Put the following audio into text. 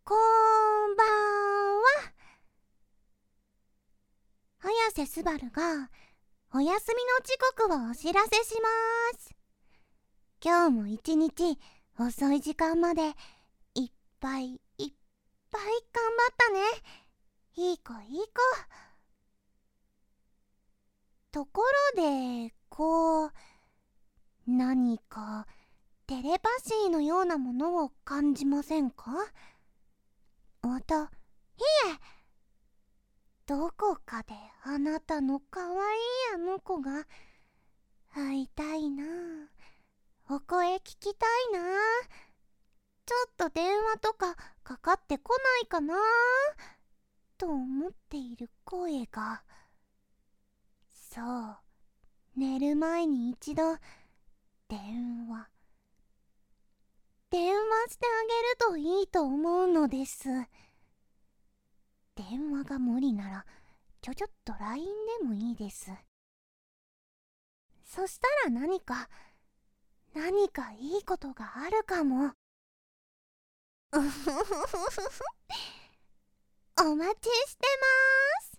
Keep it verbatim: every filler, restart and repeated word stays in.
こんばんは。早瀬すばるがお休みの時刻をお知らせします。今日も一日遅い時間までいっぱいいっぱい頑張ったね。いい子いい子。ところでこう何かテレパシーのようなものを感じませんか？また、いえ、どこかであなたのかわいいあの子が会いたいな、お声聞きたいな、ちょっと電話とかかかってこないかなと思っている声が、そう、寝る前に一度電話電話してあげるといいと思うのです。電話が無理ならちょちょっと ライン でもいいです。そしたら何か何かいいことがあるかも。うふふふふふ。お待ちしてます。